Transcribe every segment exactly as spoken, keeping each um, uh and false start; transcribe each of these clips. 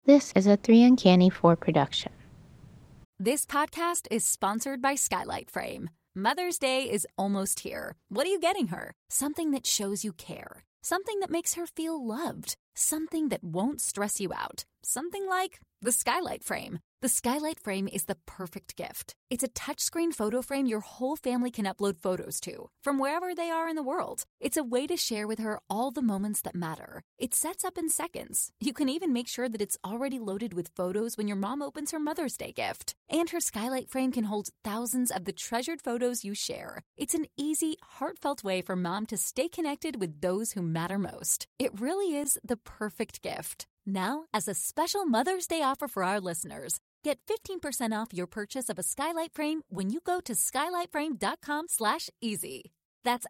This is a three Uncanny four production. This podcast is sponsored by Skylight Frame. Mother's Day is almost here. What are you getting her? Something that shows you care. Something that makes her feel loved. Something that won't stress you out. Something like the Skylight Frame. The Skylight Frame is the perfect gift. It's a touchscreen photo frame your whole family can upload photos to, from wherever they are in the world. It's a way to share with her all the moments that matter. It sets up in seconds. You can even make sure that it's already loaded with photos when your mom opens her Mother's Day gift. And her Skylight Frame can hold thousands of the treasured photos you share. It's an easy, heartfelt way for mom to stay connected with those who matter most. It really is the perfect gift. Now, as a special Mother's Day offer for our listeners, get fifteen percent off your purchase of a Skylight Frame when you go to skylightframe.com slash easy. That's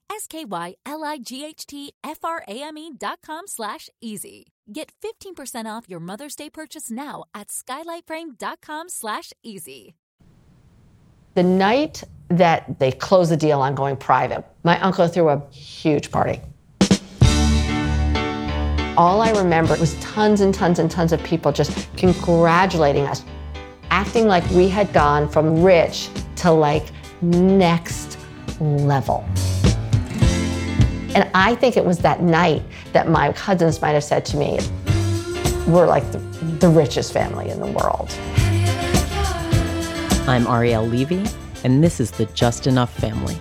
S-K-Y-L-I-G-H-T-F-R-A-M-E dot com slash easy. Get fifteen percent off your Mother's Day purchase now at skylightframe.com slash easy. The night that they closed the deal on going private, my uncle threw a huge party. All I remember was tons and tons and tons of people just congratulating us, acting like we had gone from rich to like next level. And I think it was that night that my cousins might have said to me, we're like the, the richest family in the world. I'm Arielle Levy, and this is the Just Enough Family.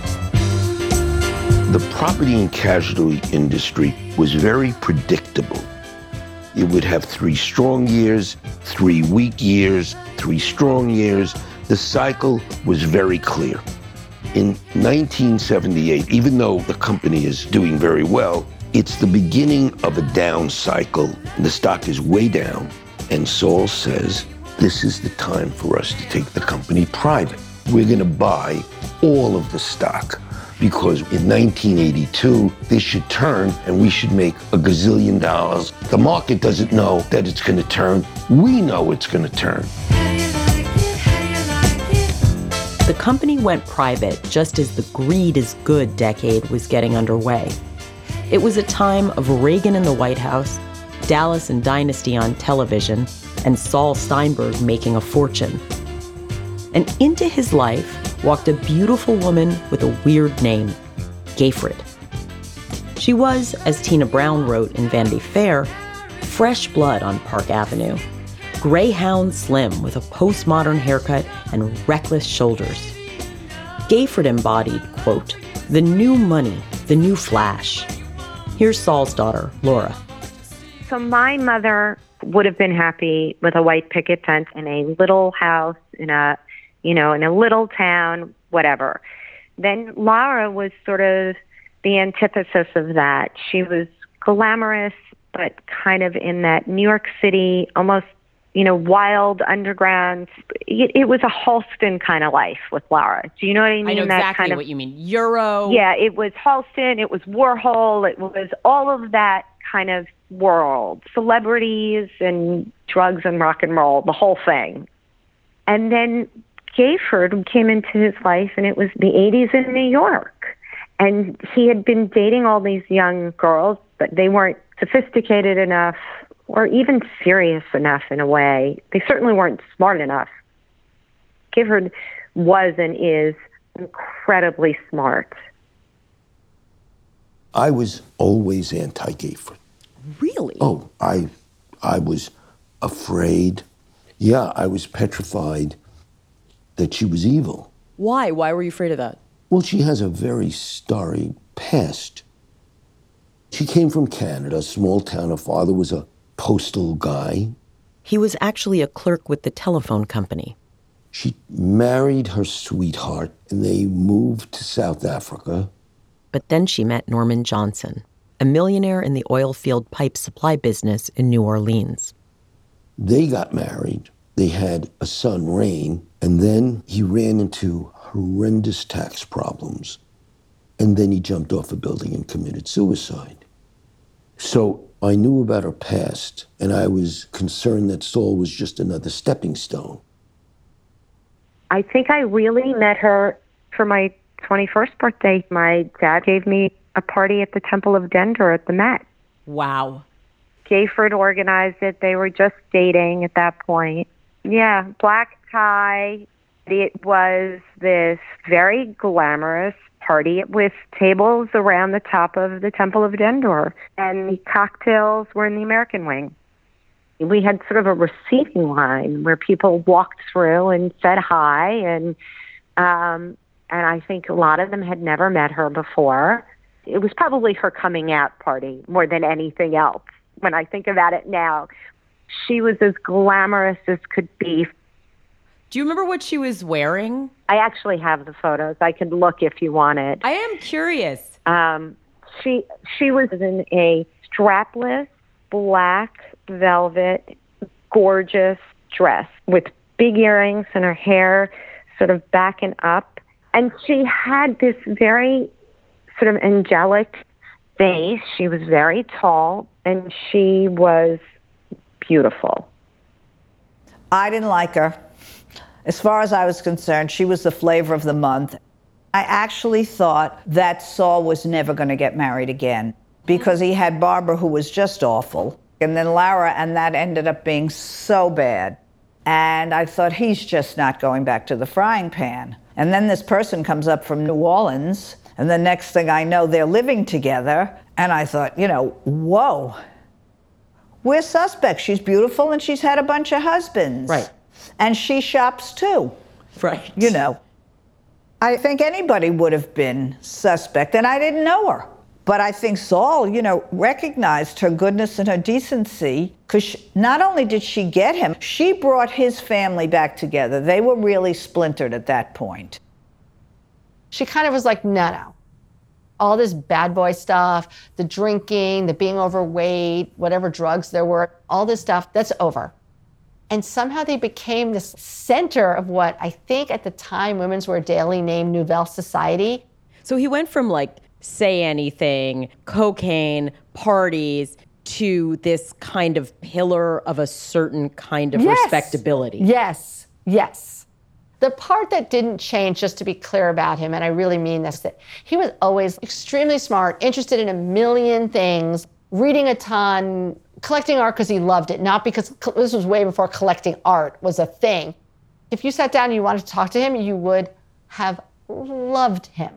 The property and casualty industry was very predictable. It would have three strong years, three weak years, three strong years. The cycle was very clear. In nineteen seventy-eight, even though the company is doing very well, it's the beginning of a down cycle. The stock is way down, and Saul says, this is the time for us to take the company private. We're gonna buy all of the stock, because in nineteen eighty-two, this should turn and we should make a gazillion dollars. The market doesn't know that it's gonna turn. We know it's gonna turn. The company went private just as the greed is good decade was getting underway. It was a time of Reagan in the White House, Dallas and Dynasty on television, and Saul Steinberg making a fortune. And into his life walked a beautiful woman with a weird name, Gayfrid. She was, as Tina Brown wrote in Vanity Fair, fresh blood on Park Avenue, greyhound slim with a postmodern haircut and reckless shoulders. Gayfrid embodied, quote, the new money, the new flash. Here's Saul's daughter, Laura. So my mother would have been happy with a white picket fence in a little house in a you know, in a little town, whatever. Then Laura was sort of the antithesis of that. She was glamorous, but kind of in that New York City, almost, you know, wild underground. It, it was a Halston kind of life with Laura. Do you know what I mean? I know that exactly kind of, what you mean. Euro. Yeah, it was Halston, it was Warhol, it was all of that kind of world. Celebrities and drugs and rock and roll, the whole thing. And then Gayfrid came into his life, and it was the eighties in New York. And he had been dating all these young girls, but they weren't sophisticated enough or even serious enough in a way. They certainly weren't smart enough. Gayfrid was and is incredibly smart. I was always anti-Gayfrid. Really? Oh, I, I was afraid. Yeah, I was petrified that she was evil. Why? Why were you afraid of that? Well, she has a very storied past. She came from Canada, a small town. Her father was a postal guy. He was actually a clerk with the telephone company. She married her sweetheart, and they moved to South Africa. But then she met Norman Johnson, a millionaire in the oil field pipe supply business in New Orleans. They got married. They had a son, Rain, and then he ran into horrendous tax problems. And then he jumped off a building and committed suicide. So I knew about her past, and I was concerned that Saul was just another stepping stone. I think I really met her for my twenty-first birthday. My dad gave me a party at the Temple of Denver at the Met. Wow. Gayford organized it. They were just dating at that point. Yeah, black tie. It was this very glamorous party with tables around the top of the Temple of Dendur, and the cocktails were in the American wing. We had sort of a receiving line where people walked through and said hi, and um, and I think a lot of them had never met her before. It was probably her coming out party more than anything else. When I think about it now, she was as glamorous as could be. Do you remember what she was wearing? I actually have the photos. I could look if you wanted. I am curious. Um, she she was in a strapless black velvet, gorgeous dress with big earrings and her hair sort of backing up. And she had this very sort of angelic face. She was very tall, and she was beautiful. I didn't like her. As far as I was concerned, she was the flavor of the month. I actually thought that Saul was never going to get married again because he had Barbara, who was just awful, and then Lara, and that ended up being so bad. And I thought, he's just not going back to the frying pan. And then this person comes up from New Orleans, and the next thing I know, they're living together. And I thought, you know, whoa, we're suspects. She's beautiful, and she's had a bunch of husbands. Right. And she shops too. Right. You know, I think anybody would have been suspect, and I didn't know her. But I think Saul, you know, recognized her goodness and her decency, because not only did she get him, she brought his family back together. They were really splintered at that point. She kind of was like, no, no. All this bad boy stuff, the drinking, the being overweight, whatever drugs there were, all this stuff, that's over. And somehow they became this center of what I think at the time Women's Wear Daily named Nouvelle Society. So he went from like say anything, cocaine, parties, to this kind of pillar of a certain kind of Yes. respectability. Yes, yes. The part that didn't change, just to be clear about him, and I really mean this, that he was always extremely smart, interested in a million things, reading a ton, collecting art because he loved it, not because this was way before collecting art was a thing. If you sat down and you wanted to talk to him, you would have loved him.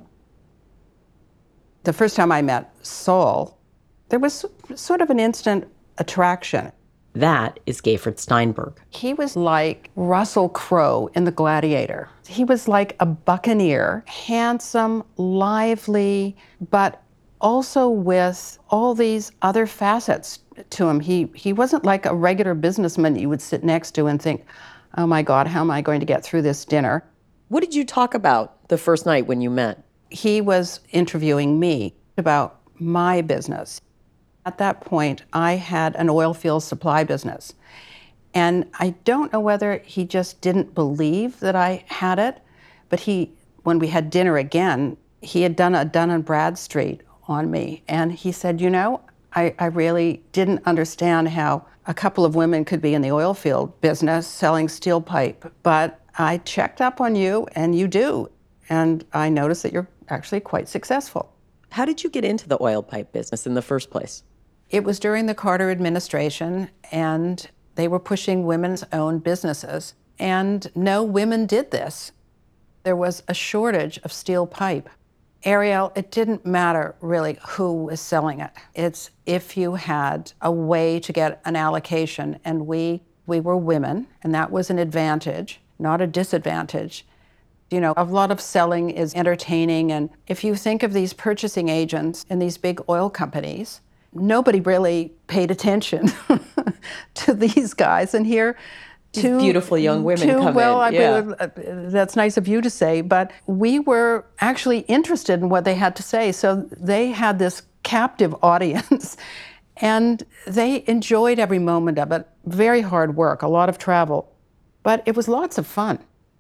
The first time I met Saul, there was sort of an instant attraction. That is Gayford Steinberg. He was like Russell Crowe in The Gladiator. He was like a buccaneer, handsome, lively, but also with all these other facets to him. He he wasn't like a regular businessman you would sit next to and think, oh my God, how am I going to get through this dinner? What did you talk about the first night when you met? He was interviewing me about my business. At that point, I had an oil field supply business. And I don't know whether he just didn't believe that I had it, but he, when we had dinner again, he had done a Dun and Bradstreet on me. And he said, you know, I, I really didn't understand how a couple of women could be in the oil field business selling steel pipe, but I checked up on you and you do. And I noticed that you're actually quite successful. How did you get into the oil pipe business in the first place? It was during the Carter administration, and they were pushing women's owned businesses. And no women did this. There was a shortage of steel pipe. Ariel, it didn't matter really who was selling it. It's if you had a way to get an allocation, and we we were women, and that was an advantage, not a disadvantage. You know, a lot of selling is entertaining, and if you think of these purchasing agents in these big oil companies, nobody really paid attention to these guys. And here, two beautiful young women two, come well, in. I Yeah. mean, uh, that's nice of you to say, but we were actually interested in what they had to say. So they had this captive audience, and they enjoyed every moment of it. Very hard work, a lot of travel, but it was lots of fun.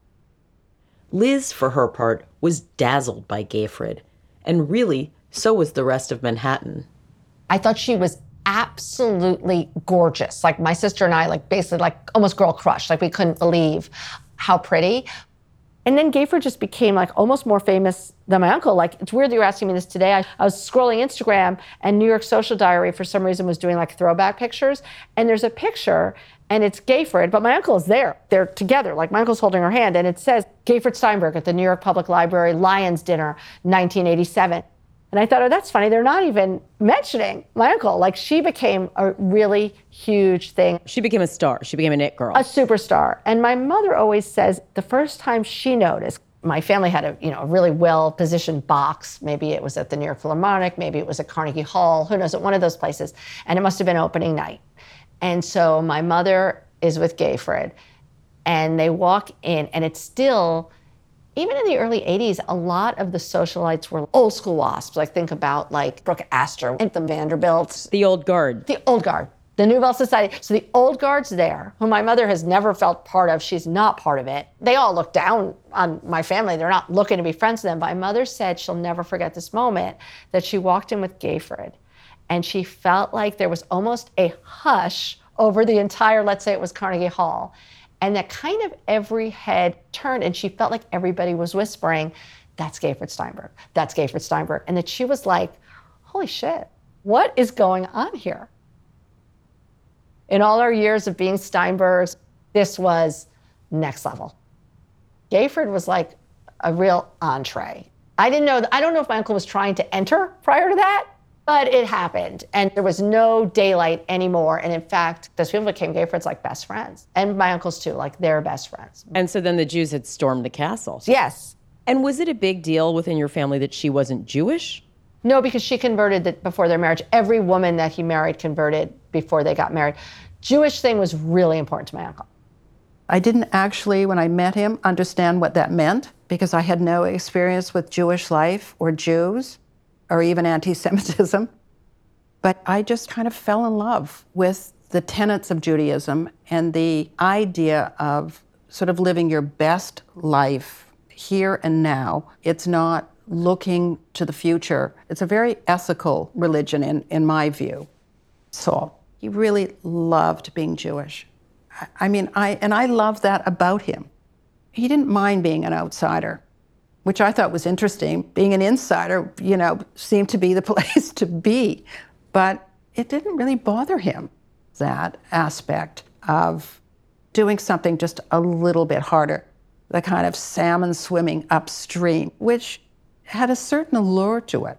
Liz, for her part, was dazzled by Gayford, and really, so was the rest of Manhattan. I thought she was absolutely gorgeous. Like my sister and I, like basically like almost girl crush. Like we couldn't believe how pretty. And then Gayford just became like almost more famous than my uncle. Like, it's weird that you're asking me this today. I, I was scrolling Instagram and New York Social Diary for some reason was doing like throwback pictures. And there's a picture and it's Gayford, but my uncle is there. They're together, like my uncle's holding her hand. And it says Gayford Steinberg at the New York Public Library Lions Dinner, nineteen eighty-seven. And I thought, oh, that's funny. They're not even mentioning my uncle. Like, she became a really huge thing. She became a star. She became an it girl. A superstar. And my mother always says the first time she noticed, my family had a, you know, a really well-positioned box. Maybe it was at the New York Philharmonic. Maybe it was at Carnegie Hall. Who knows, at one of those places. And it must have been opening night. And so my mother is with Gayford. And they walk in, and it's still... Even in the early eighties, a lot of the socialites were old school WASPs. Like, think about like Brooke Astor and the Vanderbilts. The old guard. The old guard. The Nouvelle Society. So the old guard's there, who my mother has never felt part of. She's not part of it. They all look down on my family. They're not looking to be friends with them. But my mother said she'll never forget this moment, that she walked in with Gayford, and she felt like there was almost a hush over the entire, let's say it was Carnegie Hall. And that kind of every head turned, and she felt like everybody was whispering, that's Gayford Steinberg, that's Gayford Steinberg. And that she was like, holy shit, what is going on here? In all our years of being Steinbergs, this was next level. Gayford was like a real entree. I didn't know, I don't know if my uncle was trying to enter prior to that, but it happened, and there was no daylight anymore. And in fact, those people became Gayford's like best friends, and my uncles too, like they're best friends. And so then the Jews had stormed the castle. Yes. And was it a big deal within your family that she wasn't Jewish? No, because she converted the, before their marriage. Every woman that he married converted before they got married. Jewish thing was really important to my uncle. I didn't actually, when I met him, understand what that meant, because I had no experience with Jewish life or Jews, or even anti-Semitism. But I just kind of fell in love with the tenets of Judaism and the idea of sort of living your best life here and now. It's not looking to the future. It's a very ethical religion in, in my view. Saul, he really loved being Jewish. I, I mean, I and I love that about him. He didn't mind being an outsider, which I thought was interesting. Being an insider, you know, seemed to be the place to be. But it didn't really bother him, that aspect of doing something just a little bit harder, the kind of salmon swimming upstream, which had a certain allure to it.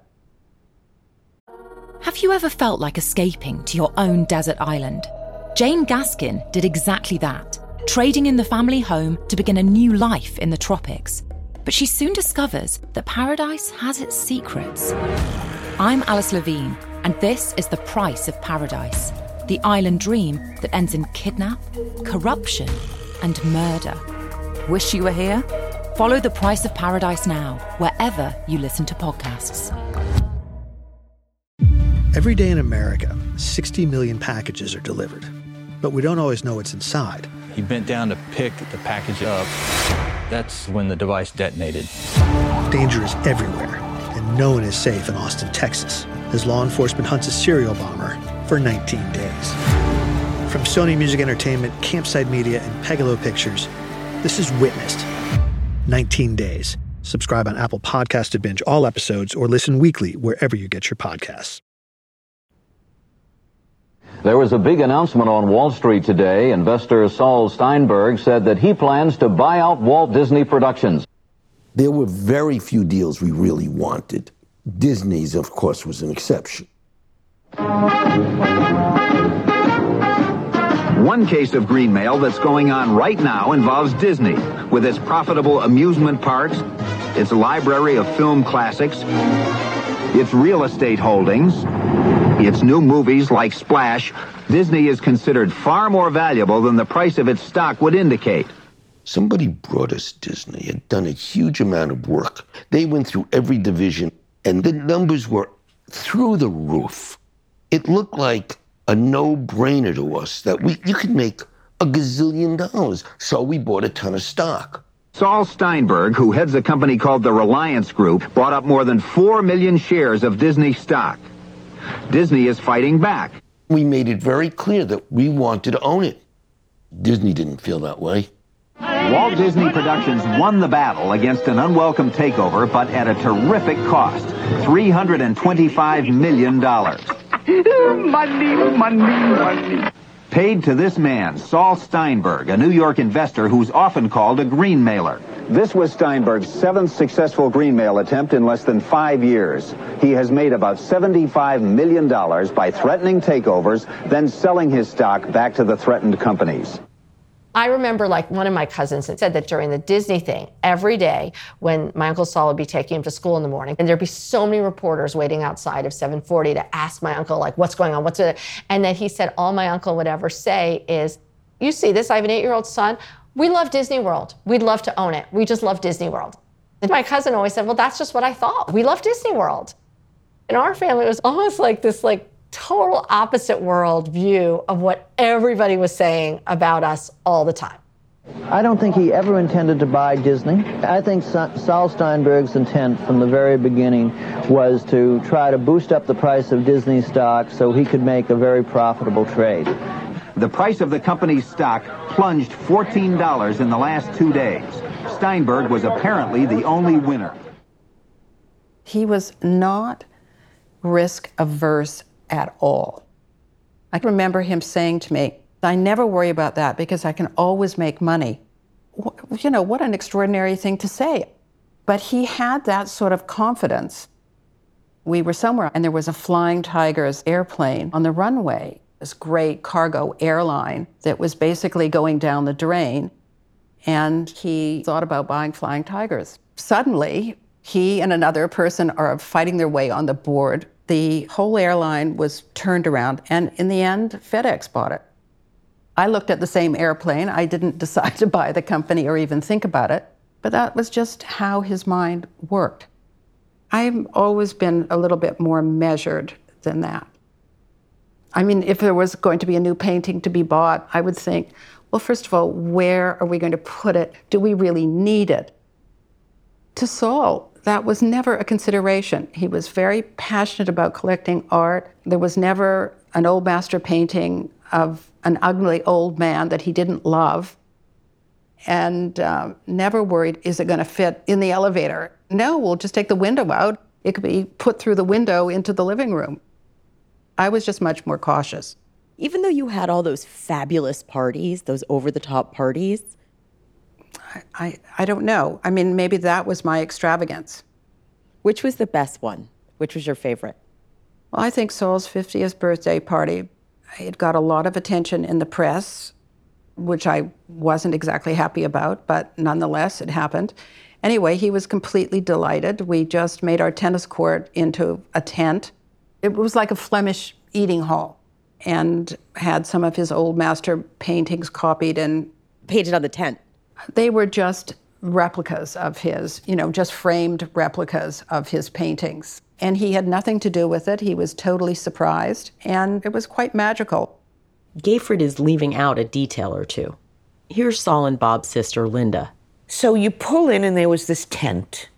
Have you ever felt like escaping to your own desert island? Jane Gaskin did exactly that, trading in the family home to begin a new life in the tropics. But she soon discovers that paradise has its secrets. I'm Alice Levine, and this is The Price of Paradise, the island dream that ends in kidnap, corruption, and murder. Wish you were here? Follow The Price of Paradise now, wherever you listen to podcasts. Every day in America, sixty million packages are delivered, but we don't always know what's inside. He bent down to pick the package up. That's when the device detonated. Danger is everywhere, and no one is safe in Austin, Texas, as law enforcement hunts a serial bomber for nineteen days. From Sony Music Entertainment, Campside Media, and Pegalo Pictures, this is Witnessed. nineteen days. Subscribe on Apple Podcasts to binge all episodes or listen weekly wherever you get your podcasts. There was a big announcement on Wall Street today. Investor Saul Steinberg said that he plans to buy out Walt Disney Productions. There were very few deals we really wanted. Disney's, of course, was an exception. One case of green mail that's going on right now involves Disney, with its profitable amusement parks, its library of film classics, its real estate holdings, its new movies like Splash. Disney is considered far more valuable than the price of its stock would indicate. Somebody brought us Disney, had done a huge amount of work. They went through every division, and the numbers were through the roof. It looked like a no-brainer to us that we you could make a gazillion dollars. So we bought a ton of stock. Saul Steinberg, who heads a company called the Reliance Group, bought up more than four million shares of Disney stock. Disney is fighting back. We made it very clear that we wanted to own it. Disney didn't feel that way. Walt Disney Productions won the battle against an unwelcome takeover, but at a terrific cost, three hundred twenty-five million dollars. Money, money, money. Paid to this man, Saul Steinberg, a New York investor who's often called a green mailer. This was Steinberg's seventh successful green mail attempt in less than five years. He has made about seventy-five million dollars by threatening takeovers, then selling his stock back to the threatened companies. I remember, like, one of my cousins had said that during the Disney thing, every day when my Uncle Saul would be taking him to school in the morning, and there'd be so many reporters waiting outside of seven forty to ask my uncle, like, what's going on, what's it? And that he said all my uncle would ever say is, you see this, I have an eight-year-old son, we love Disney World. We'd love to own it. We just love Disney World. And my cousin always said, well, that's just what I thought. We love Disney World. In our family, it was almost like this, like, total opposite world view of what everybody was saying about us all the time. I don't think he ever intended to buy Disney. I think Saul Steinberg's intent from the very beginning was to try to boost up the price of Disney stock so he could make a very profitable trade. The price of the company's stock plunged fourteen dollars in the last two days. Steinberg was apparently the only winner. He was not risk averse at all. I can remember him saying to me, I never worry about that because I can always make money. You know, what an extraordinary thing to say. But he had that sort of confidence. We were somewhere and there was a Flying Tigers airplane on the runway, this great cargo airline that was basically going down the drain. And he thought about buying Flying Tigers. Suddenly, he and another person are fighting their way on the board. The whole airline was turned around, and in the end, FedEx bought it. I looked at the same airplane. I didn't decide to buy the company or even think about it, but that was just how his mind worked. I've always been a little bit more measured than that. I mean, if there was going to be a new painting to be bought, I would think, well, first of all, where are we going to put it? Do we really need it? To Saul, that was never a consideration. He was very passionate about collecting art. There was never an old master painting of an ugly old man that he didn't love, and uh, never worried, is it going to fit in the elevator? No, we'll just take the window out. It could be put through the window into the living room. I was just much more cautious. Even though you had all those fabulous parties, those over-the-top parties, I, I don't know. I mean, maybe that was my extravagance. Which was the best one? Which was your favorite? Well, I think Saul's fiftieth birthday party. It got a lot of attention in the press, which I wasn't exactly happy about, but nonetheless, it happened. Anyway, he was completely delighted. We just made our tennis court into a tent. It was like a Flemish eating hall, and had some of his old master paintings copied and painted on the tent. They were just replicas of his, you know, just framed replicas of his paintings. And he had nothing to do with it. He was totally surprised, and it was quite magical. Gayfrid is leaving out a detail or two. Here's Saul and Bob's sister, Linda. So you pull in and there was this tent.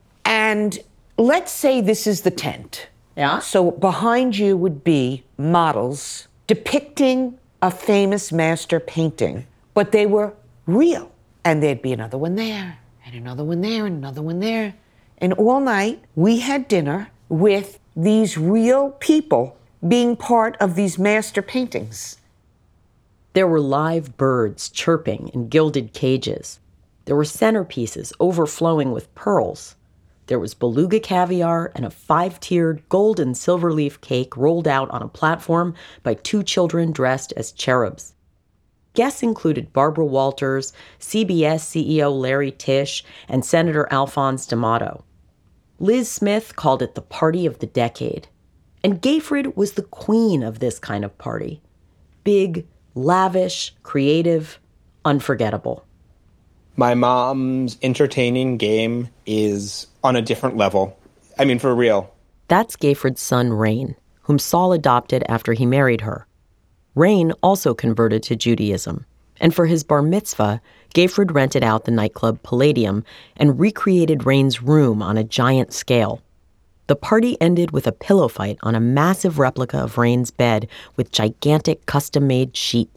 And let's say this is the tent. Yeah. So behind you would be models depicting a famous master painting, but they were real. And there'd be another one there, and another one there, and another one there. And all night, we had dinner with these real people being part of these master paintings. There were live birds chirping in gilded cages. There were centerpieces overflowing with pearls. There was beluga caviar and a five-tiered gold and silver leaf cake rolled out on a platform by two children dressed as cherubs. Guests included Barbara Walters, C B S C E O Larry Tisch, and Senator Alphonse D'Amato. Liz Smith called it the party of the decade. And Gayfrid was the queen of this kind of party. Big, lavish, creative, unforgettable. My mom's entertaining game is on a different level. I mean, for real. That's Gayfrid's son, Rain, whom Saul adopted after he married her. Rain also converted to Judaism, and for his bar mitzvah, Gayfrid rented out the nightclub Palladium and recreated Rain's room on a giant scale. The party ended with a pillow fight on a massive replica of Rain's bed with gigantic custom-made sheets.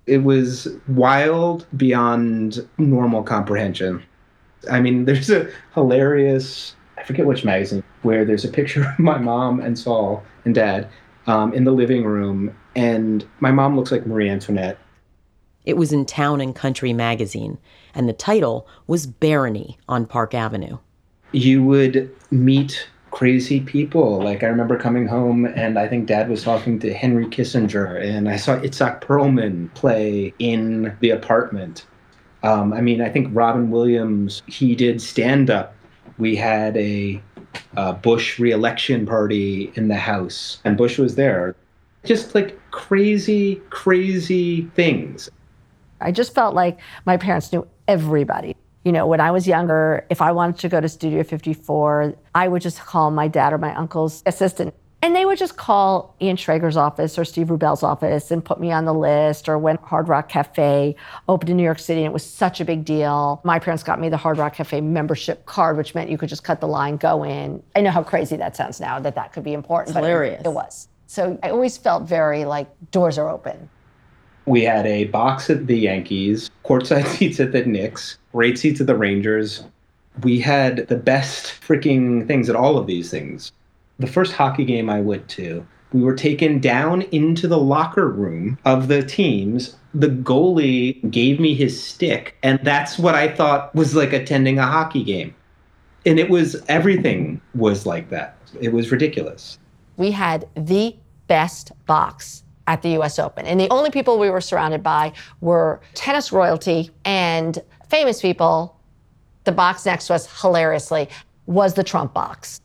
It was wild beyond normal comprehension. I mean, there's a hilarious, I forget which magazine, where there's a picture of my mom and Saul and Dad um, in the living room, and my mom looks like Marie Antoinette. It was in Town and Country magazine, and the title was Barony on Park Avenue. You would meet crazy people. Like, I remember coming home, and I think Dad was talking to Henry Kissinger, and I saw Itzhak Perlman play in the apartment. Um, I mean, I think Robin Williams, he did stand-up. We had a, a Bush re-election party in the house, and Bush was there. Just like crazy, crazy things. I just felt like my parents knew everybody. You know, when I was younger, if I wanted to go to Studio fifty-four, I would just call my dad or my uncle's assistant. And they would just call Ian Schrager's office or Steve Rubell's office and put me on the list, or when Hard Rock Cafe opened in New York City and it was such a big deal. My parents got me the Hard Rock Cafe membership card, which meant you could just cut the line, go in. I know how crazy that sounds now, that that could be important. It's hilarious. It, it was. So I always felt very like doors are open. We had a box at the Yankees, courtside seats at the Knicks, great seats at the Rangers. We had the best freaking things at all of these things. The first hockey game I went to, we were taken down into the locker room of the teams. The goalie gave me his stick, and that's what I thought was like attending a hockey game. And it was, everything was like that. It was ridiculous. We had the best box at the U S Open. And the only people we were surrounded by were tennis royalty and famous people. The box next to us, hilariously, was the Trump box.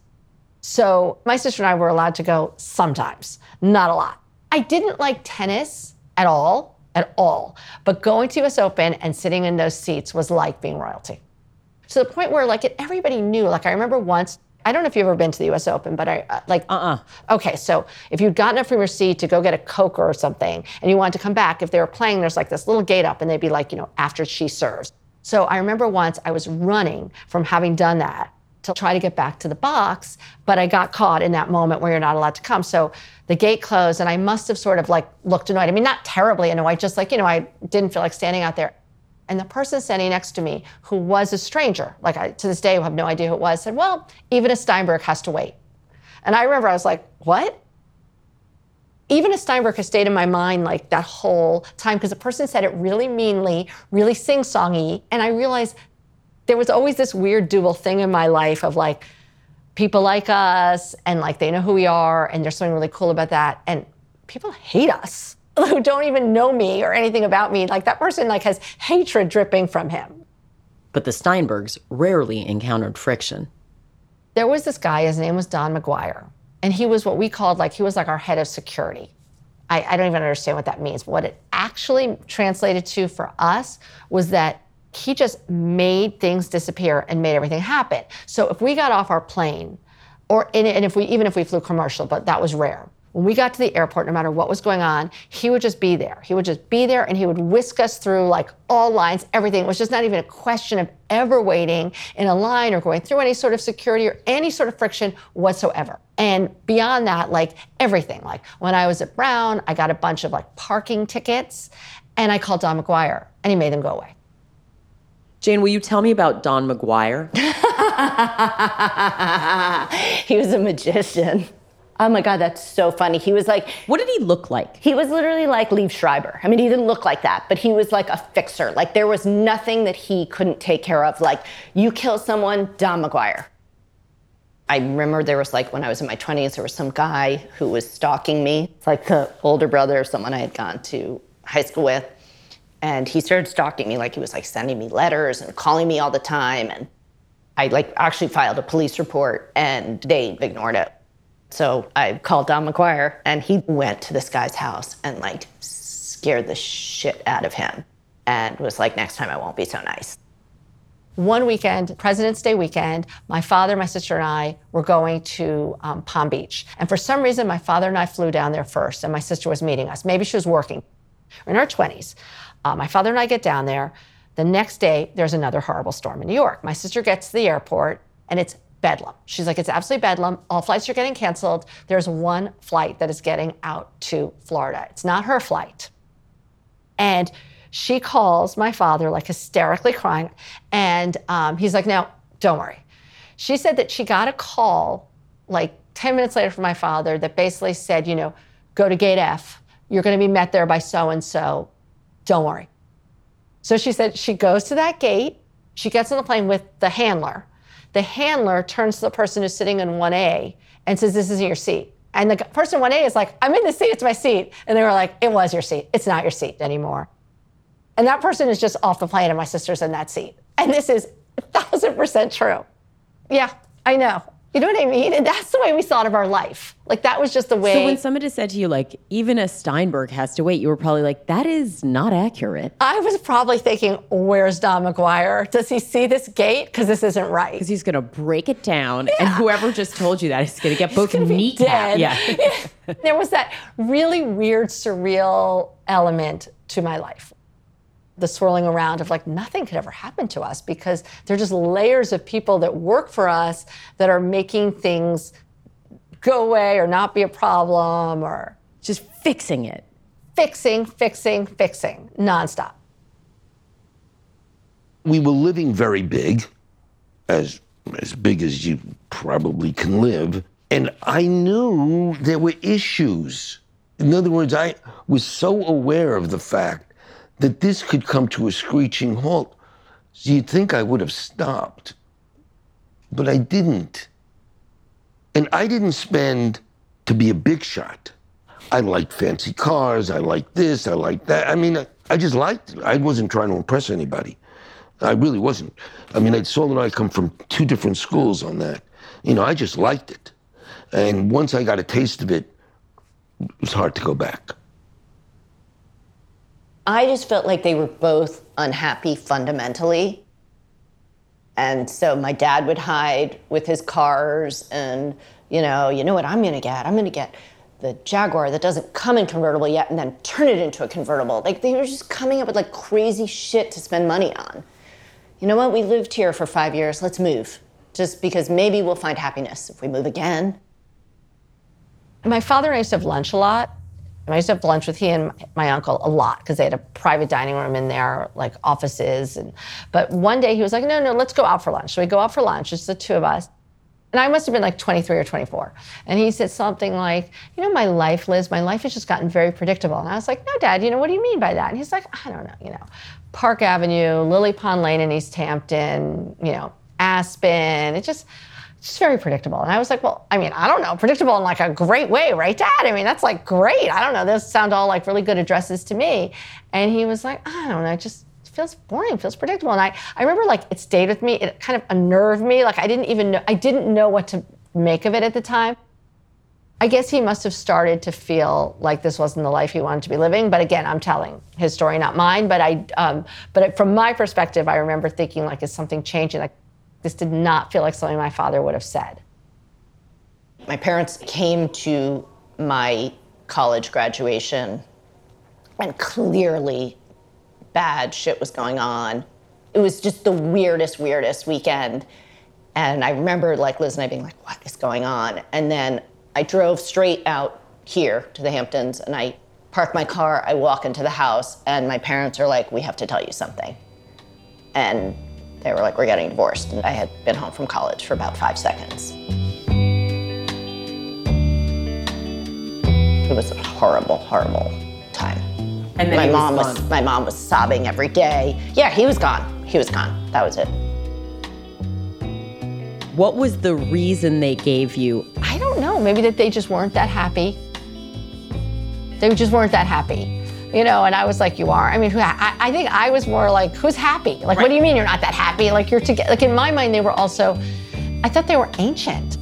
So my sister and I were allowed to go sometimes, not a lot. I didn't like tennis at all, at all. But going to U S Open and sitting in those seats was like being royalty. To the point where like everybody knew, like I remember once, I don't know if you've ever been to the U S Open, but I uh, like, uh-uh. Okay, so if you'd gotten up from your seat to go get a Coke or something and you wanted to come back, if they were playing, there's like this little gate up and they'd be like, you know, after she serves. So I remember once I was running from having done that to try to get back to the box, but I got caught in that moment where you're not allowed to come. So the gate closed and I must have sort of like looked annoyed. I mean, not terribly annoyed, just like, you know, I didn't feel like standing out there. And the person standing next to me, who was a stranger, like I, to this day, I have no idea who it was, said, well, even a Steinberg has to wait. And I remember I was like, what? Even a Steinberg has stayed in my mind like that whole time, because the person said it really meanly, really sing-songy. And I realized there was always this weird dual thing in my life of like, people like us and like they know who we are and there's something really cool about that. And people hate us who don't even know me or anything about me. Like that person like has hatred dripping from him. But the Steinbergs rarely encountered friction. There was this guy, his name was Don McGuire. And he was what we called like, he was like our head of security. I, I don't even understand what that means. What it actually translated to for us was that he just made things disappear and made everything happen. So if we got off our plane, or and if we even if we flew commercial, but that was rare. When we got to the airport, no matter what was going on, he would just be there. He would just be there and he would whisk us through like all lines, everything. It was just not even a question of ever waiting in a line or going through any sort of security or any sort of friction whatsoever. And beyond that, like everything. Like when I was at Brown, I got a bunch of like parking tickets and I called Don McGuire and he made them go away. Jane, will you tell me about Don McGuire? He was a magician. Oh my God, that's so funny. He was like... What did he look like? He was literally like Liev Schreiber. I mean, he didn't look like that, but he was like a fixer. Like there was nothing that he couldn't take care of. Like, you kill someone, Don McGuire. I remember there was like, when I was in my twenties, there was some guy who was stalking me. It's like the older brother of someone I had gone to high school with. And he started stalking me, like he was like sending me letters and calling me all the time. And I like actually filed a police report and they ignored it. So I called Don McGuire and he went to this guy's house and like scared the shit out of him and was like, next time I won't be so nice. One weekend, President's Day weekend, my father, my sister, and I were going to um, Palm Beach. And for some reason, my father and I flew down there first, and my sister was meeting us. Maybe she was working. We're in our twenties. Uh, my father and I get down there. The next day, there's another horrible storm in New York. My sister gets to the airport, and it's bedlam. She's like, it's absolutely bedlam. All flights are getting canceled. There's one flight that is getting out to Florida. It's not her flight. And she calls my father, like hysterically crying. And um, he's like, no, don't worry. She said that she got a call like ten minutes later from my father that basically said, you know, go to gate F. You're going to be met there by so-and-so. Don't worry. So she said she goes to that gate. She gets on the plane with the handler. The handler turns to the person who's sitting in one A and says, this isn't your seat. And the person in one A is like, I'm in the seat, it's my seat. And they were like, it was your seat. It's not your seat anymore. And that person is just off the plane and my sister's in that seat. And this is a thousand percent true. Yeah, I know. You know what I mean? And that's the way we thought of our life. Like, that was just the way. So when somebody said to you, like, even a Steinberg has to wait, you were probably like, that is not accurate. I was probably thinking, where's Don McGuire? Does he see this gate? Because this isn't right. Because he's going to break it down, yeah. And whoever just told you that is going to get both Dead. kneecapped. Yeah. There was that really weird, surreal element to my life. The swirling around of like nothing could ever happen to us because they're just layers of people that work for us that are making things go away or not be a problem or just fixing it. Fixing, fixing, fixing, nonstop. We were living very big, as as big as you probably can live, and I knew there were issues. In other words, I was so aware of the fact that this could come to a screeching halt. So you'd think I would have stopped, but I didn't. And I didn't spend to be a big shot. I liked fancy cars, I liked this, I liked that. I mean, I, I just liked it. I wasn't trying to impress anybody. I really wasn't. I mean, Saul and I come from two different schools on that. You know, I just liked it. And once I got a taste of it, it was hard to go back. I just felt like they were both unhappy fundamentally. And so my dad would hide with his cars and, you know, you know what I'm gonna get? I'm gonna get the Jaguar that doesn't come in convertible yet and then turn it into a convertible. Like they were just coming up with like crazy shit to spend money on. You know what? We lived here for five years, let's move. Just because maybe we'll find happiness if we move again. My father and I used to have lunch a lot. I used to have lunch with he and my uncle a lot because they had a private dining room in their like offices. And but one day he was like, no, no, let's go out for lunch. So we go out for lunch, just the two of us. And I must have been like twenty-three or twenty-four. And he said something like, you know, my life, Liz, my life has just gotten very predictable. And I was like, no, Dad, you know, what do you mean by that? And he's like, I don't know, you know, Park Avenue, Lily Pond Lane in East Hampton, you know, Aspen. It just, It's very predictable. And I was like, well, I mean, I don't know, predictable in like a great way, right, Dad? I mean, that's like great. I don't know, those sound all like really good addresses to me. And he was like, I don't know, it just feels boring, feels predictable. And I, I remember like it stayed with me, it kind of unnerved me. Like I didn't even know, I didn't know what to make of it at the time. I guess he must have started to feel like this wasn't the life he wanted to be living. But again, I'm telling his story, not mine. But I, um, but from my perspective, I remember thinking like, is something changing? Like, this did not feel like something my father would have said. My parents came to my college graduation and clearly bad shit was going on. It was just the weirdest, weirdest weekend. And I remember like Liz and I being like, what is going on? And then I drove straight out here to the Hamptons and I park my car, I walk into the house and my parents are like, we have to tell you something. And they were like, we're getting divorced. And I had been home from college for about five seconds. It was a horrible, horrible time. And then my he mom was was, gone. my mom was sobbing every day. Yeah, he was gone. He was gone. That was it. What was the reason they gave you? I don't know, maybe that they just weren't that happy. They just weren't that happy. You know, and I was like, you are? I mean, who, I, I think I was more like, who's happy? Like, right. What do you mean you're not that happy? Like, you're together. Like, in my mind, they were also, I thought they were ancient.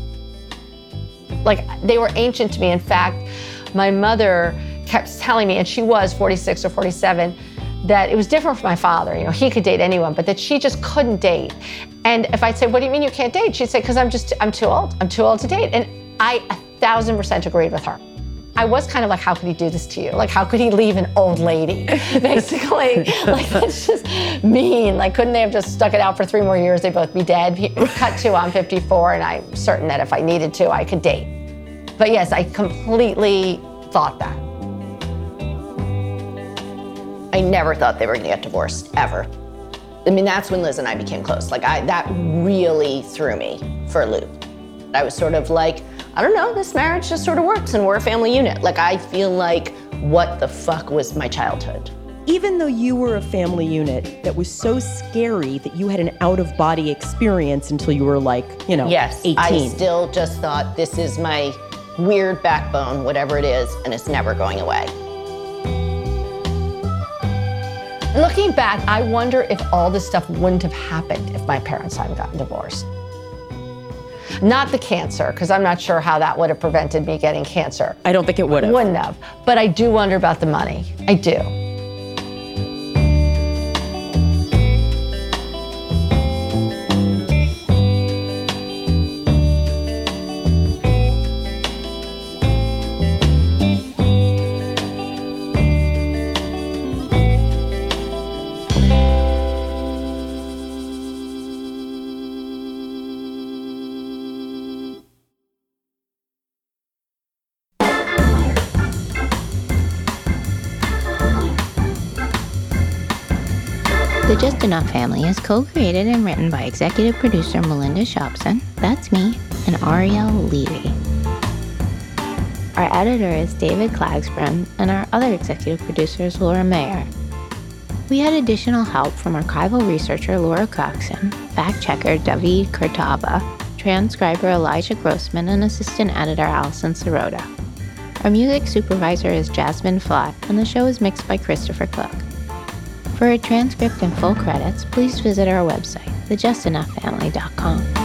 Like, they were ancient to me. In fact, my mother kept telling me, and she was forty-six or forty-seven, that it was different from my father. You know, he could date anyone, but that she just couldn't date. And if I'd say, what do you mean you can't date? She'd say, because I'm just, I'm too old. I'm too old to date. And I a thousand percent agreed with her. I was kind of like, how could he do this to you? Like, how could he leave an old lady, basically? Like, that's just mean. Like, couldn't they have just stuck it out for three more years? They'd both be dead. Cut to, I'm fifty-four, and I'm certain that if I needed to, I could date. But yes, I completely thought that. I never thought they were gonna get divorced, ever. I mean, that's when Liz and I became close. Like, I, that really threw me for a loop. I was sort of like, I don't know, this marriage just sort of works and we're a family unit. Like, I feel like, what the fuck was my childhood? Even though you were a family unit that was so scary that you had an out-of-body experience until you were like, you know, yes, eighteen. I still just thought, this is my weird backbone, whatever it is, and it's never going away. Looking back, I wonder if all this stuff wouldn't have happened if my parents hadn't gotten divorced. Not the cancer, because I'm not sure how that would have prevented me getting cancer. I don't think it would have. Wouldn't have. But I do wonder about the money. I do. The Just Enough Family is co-created and written by executive producer Melinda Shopson, that's me, and Ariel Levy. Our editor is David Klagsbrun, and our other executive producer is Laura Mayer. We had additional help from archival researcher Laura Coxon, fact-checker David Kurtaba, transcriber Elijah Grossman, and assistant editor Allison Sirota. Our music supervisor is Jasmine Flott, and the show is mixed by Christopher Cook. For a transcript and full credits, please visit our website, the just enough family dot com.